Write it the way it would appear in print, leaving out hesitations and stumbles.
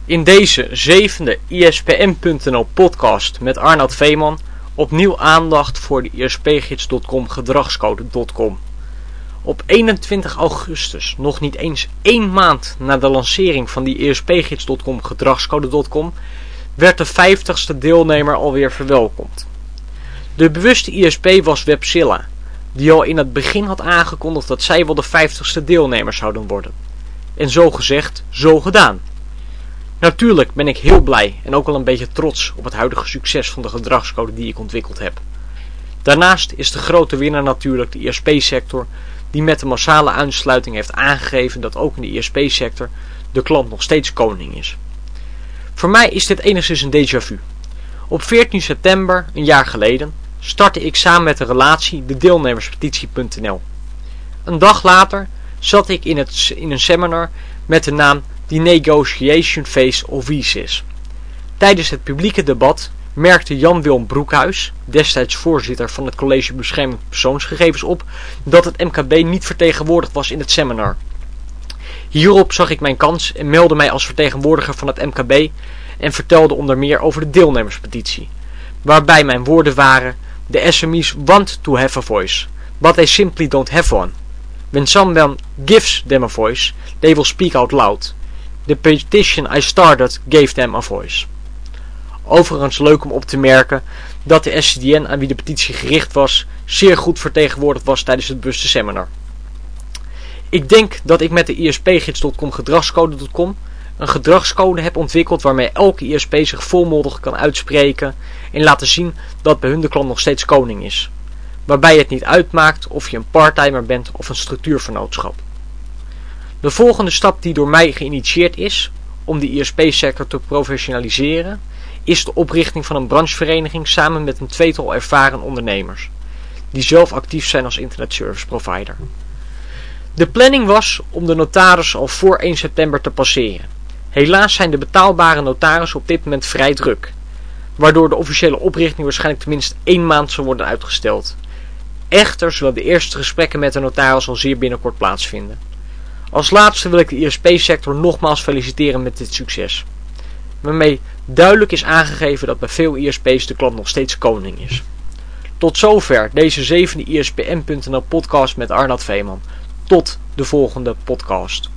In deze zevende ISPN.nl podcast met Arnoud Veeman opnieuw aandacht voor de ISP-gids.com gedragscode.com. Op 21 augustus, nog niet eens 1 maand na de lancering van die ISP-gids.com gedragscode.com, werd de 50ste deelnemer alweer verwelkomd. De bewuste ISP was Webzilla, die al in het begin had aangekondigd dat zij wel de 50ste deelnemer zouden worden. En zo gezegd, zo gedaan. Natuurlijk ben ik heel blij en ook wel een beetje trots op het huidige succes van de gedragscode die ik ontwikkeld heb. Daarnaast is de grote winnaar natuurlijk de ISP-sector, die met de massale aansluiting heeft aangegeven dat ook in de ISP-sector de klant nog steeds koning is. Voor mij is dit enigszins een déjà vu. Op 14 september, een jaar geleden, startte ik samen met de relatie de deelnemerspetitie.nl. Een dag later zat ik in een seminar met de naam The Negotiation Phase of VSIS. Tijdens het publieke debat merkte Jan-Willem Broekhuis, destijds voorzitter van het College Bescherming Persoonsgegevens, op dat het MKB niet vertegenwoordigd was in het seminar. Hierop zag ik mijn kans en meldde mij als vertegenwoordiger van het MKB en vertelde onder meer over de deelnemerspetitie, waarbij mijn woorden waren: "The SMEs want to have a voice, but they simply don't have one. When someone gives them a voice, they will speak out loud. The petition I started gave them a voice." Overigens leuk om op te merken dat de SCDN, aan wie de petitie gericht was, zeer goed vertegenwoordigd was tijdens het bewuste seminar. Ik denk dat ik met de ISP-gids.com gedragscode.com een gedragscode heb ontwikkeld waarmee elke ISP zich volmondig kan uitspreken en laten zien dat bij hun de klant nog steeds koning is. Waarbij het niet uitmaakt of je een parttimer bent of een structuurvernootschap. De volgende stap die door mij geïnitieerd is om de ISP-sector te professionaliseren, is de oprichting van een branchevereniging samen met een tweetal ervaren ondernemers, die zelf actief zijn als internetservice provider. De planning was om de notaris al voor 1 september te passeren. Helaas zijn de betaalbare notarissen op dit moment vrij druk, waardoor de officiële oprichting waarschijnlijk tenminste 1 maand zal worden uitgesteld. Echter zullen de eerste gesprekken met de notaris al zeer binnenkort plaatsvinden. Als laatste wil ik de ISP-sector nogmaals feliciteren met dit succes, waarmee duidelijk is aangegeven dat bij veel ISP's de klant nog steeds koning is. Tot zover deze zevende ISPN.nl podcast met Arnoud Veeman. Tot de volgende podcast.